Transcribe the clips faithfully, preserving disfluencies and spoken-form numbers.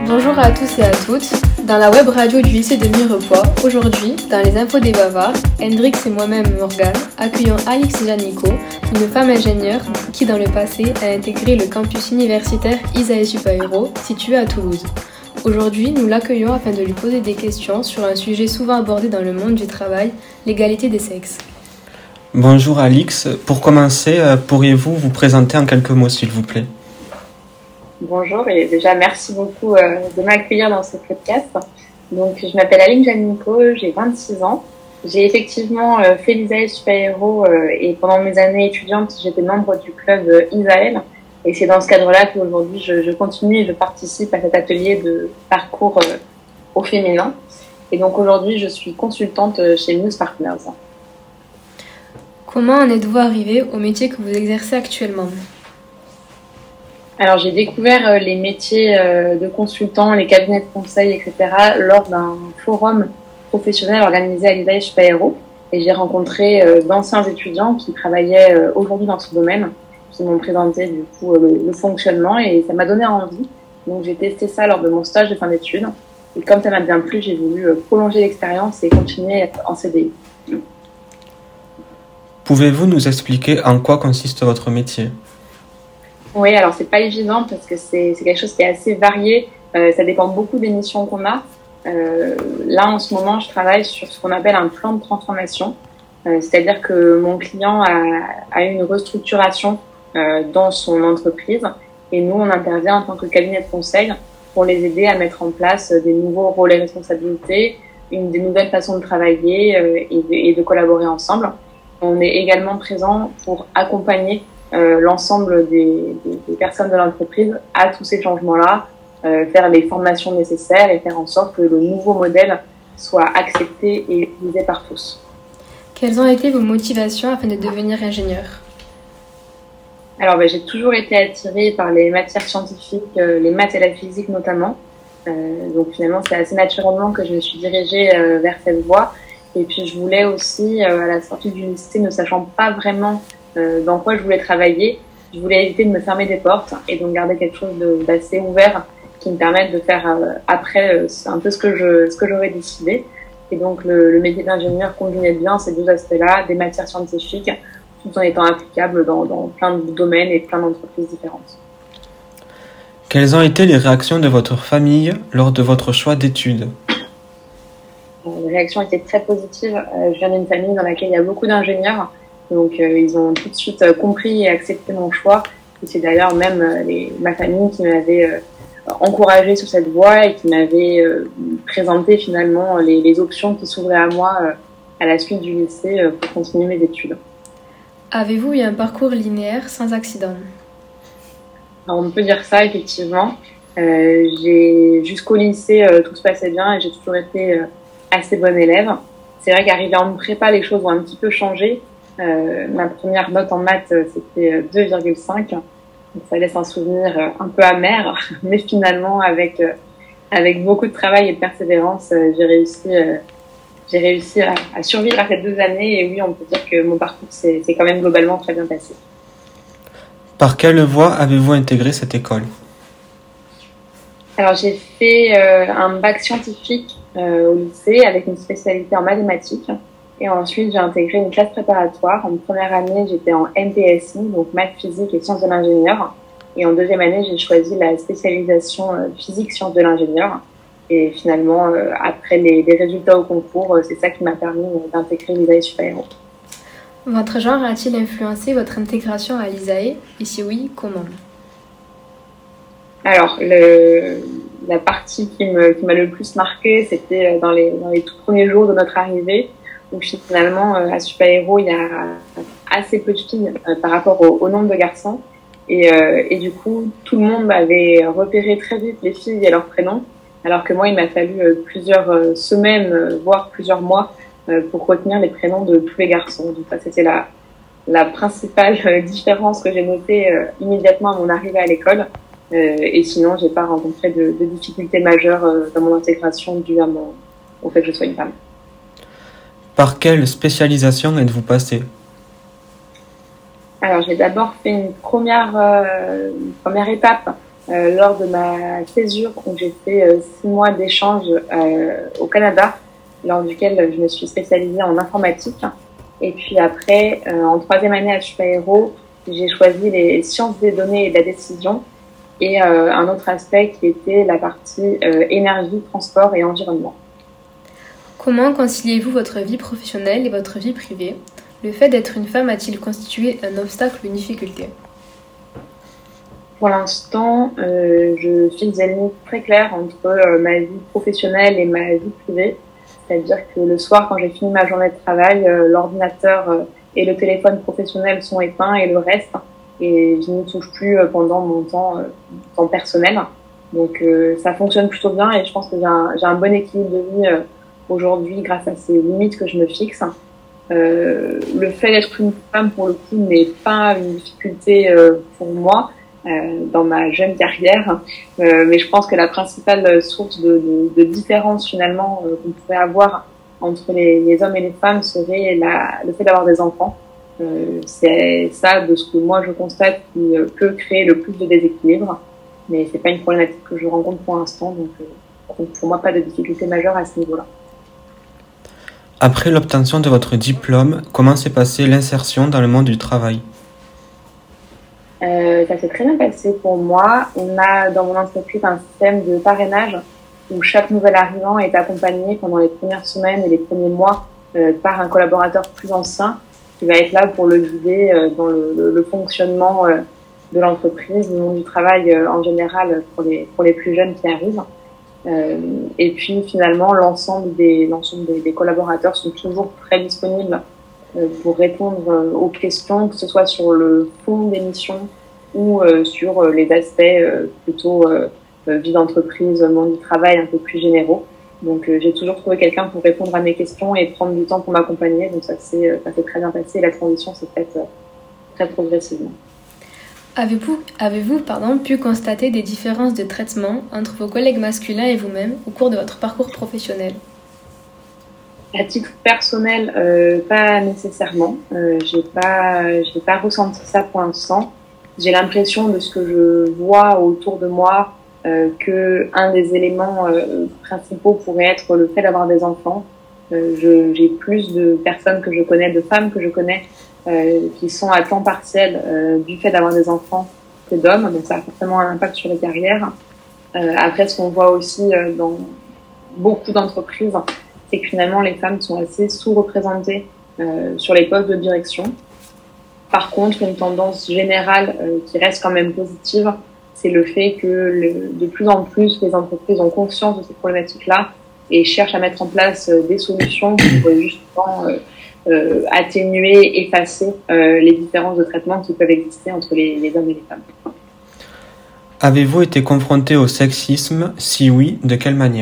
Bonjour à tous et à toutes. Dans la web radio du lycée de Mirepoix, aujourd'hui, dans les infos des bavards, Hendrix et moi-même Morgane accueillons Alix Janico, une femme ingénieure qui dans le passé a intégré le campus universitaire Isae Super-Héros situé à Toulouse. Aujourd'hui, nous l'accueillons afin de lui poser des questions sur un sujet souvent abordé dans le monde du travail, l'égalité des sexes. Bonjour Alix, pour commencer, pourriez-vous vous présenter en quelques mots s'il vous plaît ? Bonjour et déjà merci beaucoup euh, de m'accueillir dans ce podcast. Donc je m'appelle Alix Janico, j'ai vingt-six ans. J'ai effectivement euh, fait l'Isae Super-Héros euh, et pendant mes années étudiantes, j'étais membre du club euh, Isael. Et c'est dans ce cadre-là qu'aujourd'hui je, je continue et je participe à cet atelier de parcours euh, au féminin. Et donc aujourd'hui je suis consultante chez Muse Partners. Comment en êtes-vous arrivé au métier que vous exercez actuellement ? Alors j'ai découvert les métiers de consultant, les cabinets de conseil, et cetera lors d'un forum professionnel organisé à l'Isae Super-Héros. Et j'ai rencontré d'anciens étudiants qui travaillaient aujourd'hui dans ce domaine, qui m'ont présenté du coup le, le fonctionnement et ça m'a donné envie. Donc j'ai testé ça lors de mon stage de fin d'études. Et comme ça m'a bien plu, j'ai voulu prolonger l'expérience et continuer en C D I. Pouvez-vous nous expliquer en quoi consiste votre métier ? Oui, alors c'est pas évident parce que c'est, c'est quelque chose qui est assez varié. Euh, ça dépend beaucoup des missions qu'on a. Euh, là, en ce moment, je travaille sur ce qu'on appelle un plan de transformation. Euh, c'est-à-dire que mon client a, a une restructuration euh, dans son entreprise et nous, on intervient en tant que cabinet de conseil pour les aider à mettre en place des nouveaux rôles et responsabilités, une des nouvelles façons de travailler euh, et, de, et de collaborer ensemble. On est également présent pour accompagner Euh, l'ensemble des, des, des personnes de l'entreprise à tous ces changements-là, euh, faire les formations nécessaires et faire en sorte que le nouveau modèle soit accepté et utilisé par tous. Quelles ont été vos motivations afin de devenir ingénieur ? Alors, ben, j'ai toujours été attirée par les matières scientifiques, euh, les maths et la physique notamment. Euh, donc finalement, c'est assez naturellement que je me suis dirigée euh, vers cette voie. Et puis, je voulais aussi, euh, à la sortie du lycée, ne sachant pas vraiment Euh, dans quoi je voulais travailler, je voulais éviter de me fermer des portes et donc garder quelque chose de, d'assez ouvert qui me permette de faire euh, après euh, un peu ce que je ce que j'aurais décidé. Et donc le, le métier d'ingénieur combinait bien ces deux aspects-là, des matières scientifiques, tout en étant applicable dans, dans plein de domaines et plein d'entreprises différentes. Quelles ont été les réactions de votre famille lors de votre choix d'études ? Les réactions étaient très positives. Euh, je viens d'une famille dans laquelle il y a beaucoup d'ingénieurs. Donc euh, ils ont tout de suite euh, compris et accepté mon choix. Et c'est d'ailleurs même euh, les, ma famille qui m'avait euh, encouragée sur cette voie et qui m'avait euh, présenté finalement les, les options qui s'ouvraient à moi euh, à la suite du lycée euh, pour continuer mes études. Avez-vous eu un parcours linéaire sans accident ? Alors, on peut dire ça effectivement. Euh, j'ai, jusqu'au lycée, euh, tout se passait bien et j'ai toujours été euh, assez bonne élève. C'est vrai qu'arrivé en prépa, les choses ont un petit peu changé. Euh, ma première note en maths, c'était deux virgule cinq. Donc ça laisse un souvenir un peu amer, mais finalement, avec, avec beaucoup de travail et de persévérance, j'ai réussi, j'ai réussi à, à survivre à ces deux années. Et oui, on peut dire que mon parcours s'est, s'est quand même globalement très bien passé. Par quelle voie avez-vous intégré cette école ? Alors, j'ai fait euh, un bac scientifique euh, au lycée avec une spécialité en mathématiques. Et ensuite, j'ai intégré une classe préparatoire. En première année, j'étais en M P S I, donc maths, physique et sciences de l'ingénieur. Et en deuxième année, j'ai choisi la spécialisation physique, sciences de l'ingénieur. Et finalement, après les, les résultats au concours, c'est ça qui m'a permis d'intégrer l'Isae Super-Héros. Votre genre a-t-il influencé votre intégration à l'Isae ? Et si oui, comment ? Alors, le, la partie qui, me, qui m'a le plus marquée, c'était dans les, dans les tout premiers jours de notre arrivée. Donc finalement, euh, à Super-Héros, il y a assez peu de filles euh, par rapport au, au nombre de garçons. Et, euh, et du coup, tout le monde avait repéré très vite les filles et leurs prénoms, alors que moi, il m'a fallu euh, plusieurs euh, semaines, euh, voire plusieurs mois, euh, pour retenir les prénoms de tous les garçons. Donc ça, c'était la, la principale euh, différence que j'ai notée euh, immédiatement à mon arrivée à l'école. Euh, et sinon, j'ai pas rencontré de, de difficultés majeures euh, dans mon intégration due à mon, au fait que je sois une femme. Par quelle spécialisation êtes-vous passé ? Alors, j'ai d'abord fait une première, euh, une première étape euh, lors de ma césure où j'ai fait euh, six mois d'échange euh, au Canada, lors duquel je me suis spécialisée en informatique. Et puis après, euh, en troisième année à Supaéro, j'ai choisi les sciences des données et de la décision et euh, un autre aspect qui était la partie euh, énergie, transport et environnement. Comment conciliez-vous votre vie professionnelle et votre vie privée ? Le fait d'être une femme a-t-il constitué un obstacle ou une difficulté ? Pour l'instant, euh, je fixe des limites très claires entre euh, ma vie professionnelle et ma vie privée. C'est-à-dire que le soir, quand j'ai fini ma journée de travail, euh, l'ordinateur euh, et le téléphone professionnel sont éteints et le reste. Et je n'y touche plus euh, pendant mon temps, euh, temps personnel. Donc euh, ça fonctionne plutôt bien et je pense que j'ai un, j'ai un bon équilibre de vie euh, aujourd'hui grâce à ces limites que je me fixe. Euh, le fait d'être une femme, pour le coup, n'est pas une difficulté euh, pour moi euh, dans ma jeune carrière, euh, mais je pense que la principale source de, de, de différence finalement euh, qu'on pourrait avoir entre les, les hommes et les femmes serait la, le fait d'avoir des enfants. Euh, c'est ça, de ce que moi je constate, qui euh, peut créer le plus de déséquilibre, mais c'est pas une problématique que je rencontre pour l'instant, donc, euh, donc pour moi pas de difficulté majeure à ce niveau-là. Après l'obtention de votre diplôme, comment s'est passée l'insertion dans le monde du travail ? Euh, ça s'est très bien passé pour moi. On a dans mon entreprise un système de parrainage où chaque nouvel arrivant est accompagné pendant les premières semaines et les premiers mois euh, par un collaborateur plus ancien qui va être là pour le guider euh, dans le, le, le fonctionnement euh, de l'entreprise, du monde du travail euh, en général pour les, pour les plus jeunes qui arrivent. Euh, et puis finalement, l'ensemble des, l'ensemble des, des collaborateurs sont toujours très disponibles euh, pour répondre euh, aux questions, que ce soit sur le fond des missions ou euh, sur euh, les aspects euh, plutôt euh, vie d'entreprise, monde du travail un peu plus généraux. Donc euh, j'ai toujours trouvé quelqu'un pour répondre à mes questions et prendre du temps pour m'accompagner. Donc ça s'est, ça s'est très bien passé et la transition s'est faite euh, très progressivement. Avez-vous, avez-vous pardon, pu constater des différences de traitement entre vos collègues masculins et vous-même au cours de votre parcours professionnel ? À titre personnel, euh, pas nécessairement. Euh, j'ai pas, j'ai pas ressenti ça pour l'instant. J'ai l'impression de ce que je vois autour de moi euh, que un des éléments euh, principaux pourrait être le fait d'avoir des enfants. Euh, je, j'ai plus de personnes que je connais, de femmes que je connais, euh, qui sont à temps partiel euh, du fait d'avoir des enfants que d'hommes. Donc ça a forcément un impact sur les carrières. Euh, après, ce qu'on voit aussi euh, dans beaucoup d'entreprises, c'est que finalement les femmes sont assez sous-représentées euh, sur les postes de direction. Par contre, une tendance générale euh, qui reste quand même positive, c'est le fait que le, de plus en plus les entreprises ont conscience de ces problématiques-là et cherchent à mettre en place euh, des solutions pour justement euh, euh, atténuer, effacer euh, les différences de traitement qui peuvent exister entre les, les hommes et les femmes. Avez-vous été confronté au sexisme ? Si oui, de quelle manière ?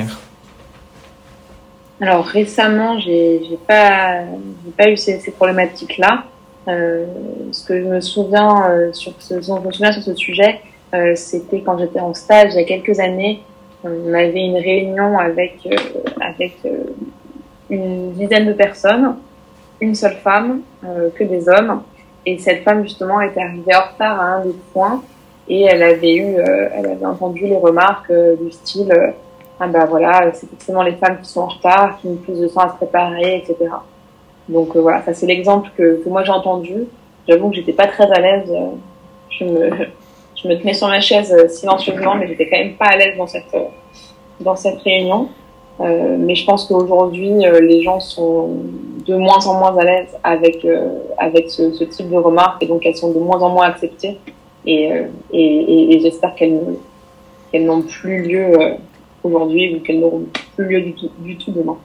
Alors récemment, j'ai, j'ai pas, j'ai pas eu ces, ces problématiques-là. Euh, ce que je me souviens euh, sur ce, ce, je me souviens sur ce sujet, euh, c'était quand j'étais en stage il y a quelques années. On avait une réunion avec euh, avec euh, une dizaine de personnes, une seule femme, euh, que des hommes. Et cette femme justement était arrivée en retard à un des points et elle avait eu, euh, elle avait entendu les remarques euh, du style euh, ah ben voilà, c'est forcément les femmes qui sont en retard, qui ont plus de temps à se préparer, et cetera. Donc euh, voilà, ça c'est l'exemple que, que moi j'ai entendu. J'avoue que j'étais pas très à l'aise. Euh, je me, je me tenais sur ma chaise euh, silencieusement, mais j'étais quand même pas à l'aise dans cette, euh, dans cette réunion. Euh, mais je pense qu'aujourd'hui, euh, les gens sont de moins en moins à l'aise avec euh, avec ce, ce type de remarques, et donc elles sont de moins en moins acceptées. Et euh, et, et, et j'espère qu'elles qu'elles n'ont plus lieu euh, aujourd'hui ou qu'elles n'auront plus lieu du tout, du tout demain.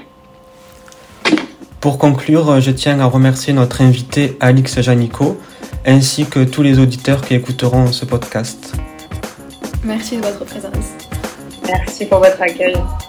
Pour conclure, je tiens à remercier notre invité Alix Janicot, ainsi que tous les auditeurs qui écouteront ce podcast. Merci de votre présence. Merci pour votre accueil.